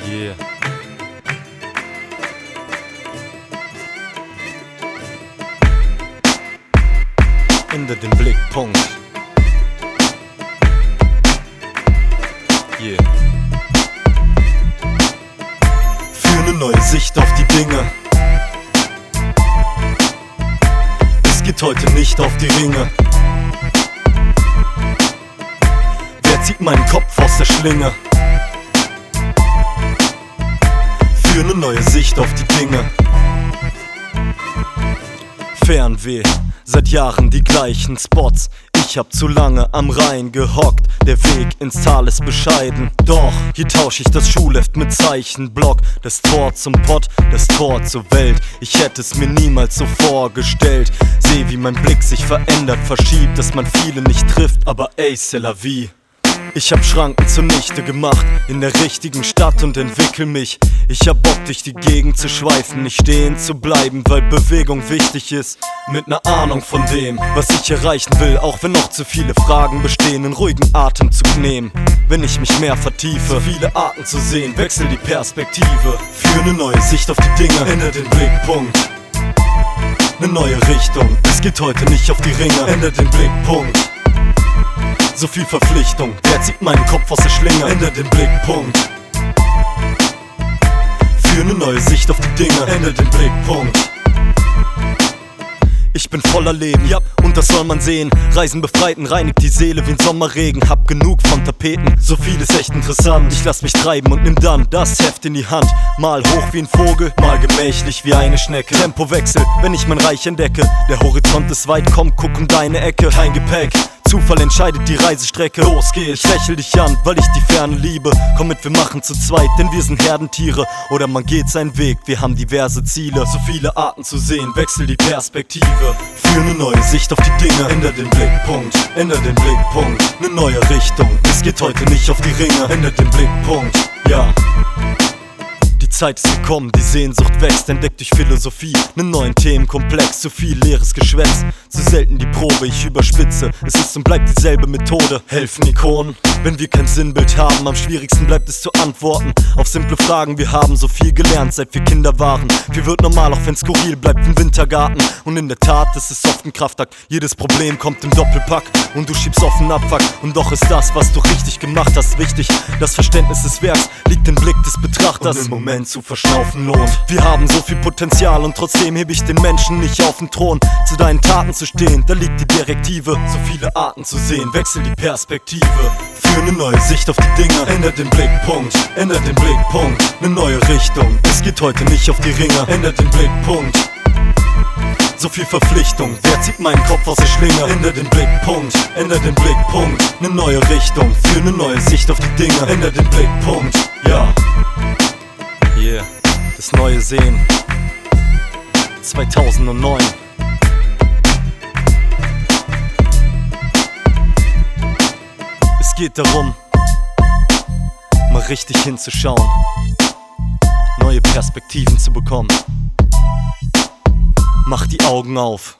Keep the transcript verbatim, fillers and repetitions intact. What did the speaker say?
Yeah. Ändere den Blickpunkt. Yeah. Für eine neue Sicht auf die Dinge. Es geht heute nicht auf die Ringe. Wer zieht meinen Kopf aus der Schlinge? Für eine neue Sicht auf die Dinge. Fernweh, seit Jahren die gleichen Spots. Ich hab zu lange am Rhein gehockt. Der Weg ins Tal ist bescheiden. Doch, hier tausch ich das Schuhleft mit Zeichenblock. Das Tor zum Pott, das Tor zur Welt. Ich hätte es mir niemals so vorgestellt. Seh, wie mein Blick sich verändert, verschiebt, dass man viele nicht trifft, aber ey, c'est la vie. Ich hab Schranken zunichte gemacht, in der richtigen Stadt und entwickel mich. Ich hab Bock, durch die Gegend zu schweifen, nicht stehen zu bleiben, weil Bewegung wichtig ist. Mit ner Ahnung von dem, was ich erreichen will, auch wenn noch zu viele Fragen bestehen, einen ruhigen Atemzug nehmen. Wenn ich mich mehr vertiefe, so viele Arten zu sehen, wechsel die Perspektive. Für eine neue Sicht auf die Dinge, ändere den Blickpunkt. Ne neue Richtung, es geht heute nicht auf die Ringe, ändere den Blickpunkt. So viel Verpflichtung, wer zieht meinen Kopf aus der Schlinge? Ändere den Blickpunkt. Für eine neue Sicht auf die Dinge, ändere den Blickpunkt. Ich bin voller Leben, ja, und das soll man sehen. Reisen befreiten, reinigt die Seele wie ein Sommerregen. Hab genug von Tapeten, so viel ist echt interessant. Ich lass mich treiben und nimm dann das Heft in die Hand. Mal hoch wie ein Vogel, mal gemächlich wie eine Schnecke. Tempowechsel, wenn ich mein Reich entdecke. Der Horizont ist weit, komm, guck um deine Ecke. Kein Gepäck, Zufall entscheidet die Reisestrecke. Los geht's, ich lächel dich an, weil ich die Ferne liebe. Komm mit, wir machen zu zweit, denn wir sind Herdentiere. Oder man geht seinen Weg, wir haben diverse Ziele. So viele Arten zu sehen, wechsel die Perspektive. Für eine neue Sicht auf die Dinge, ändere den Blickpunkt, ändere den Blickpunkt. Ne neue Richtung, es geht heute nicht auf die Ringe, ändere den Blickpunkt, ja. Die Zeit ist gekommen, die Sehnsucht wächst, entdeckt durch Philosophie nen neuen Themenkomplex, zu viel leeres Geschwätz, zu selten die Probe, ich überspitze, es ist und bleibt dieselbe Methode. Helfen Ikonen, wenn wir kein Sinnbild haben, am schwierigsten bleibt es zu antworten auf simple Fragen. Wir haben so viel gelernt, seit wir Kinder waren. Viel wird normal, auch wenn skurril bleibt im Wintergarten. Und in der Tat, es ist oft ein Kraftakt, jedes Problem kommt im Doppelpack und du schiebst auf den Abfuck. Und doch ist das, was du richtig gemacht hast, wichtig. Das Verständnis des Werks liegt im Blick des Betrachters. Und im Moment zu verschnaufen lohnt. Wir haben so viel Potenzial und trotzdem heb ich den Menschen nicht auf den Thron. Zu deinen Taten zu stehen, da liegt die Direktive. So viele Arten zu sehen, wechsel die Perspektive. Für eine neue Sicht auf die Dinge, ändere den Blickpunkt, ändere den Blickpunkt. Ne neue Richtung, es geht heute nicht auf die Ringe, ändere den Blickpunkt. So viel Verpflichtung, wer zieht meinen Kopf aus der Schlinge? Ändere den Blickpunkt, ändere den Blickpunkt. Ne neue Richtung, für eine neue Sicht auf die Dinge, ändere den Blickpunkt, ja. Yeah, das neue Sehen zweitausendneun. Es geht darum, mal richtig hinzuschauen, neue Perspektiven zu bekommen. Mach die Augen auf.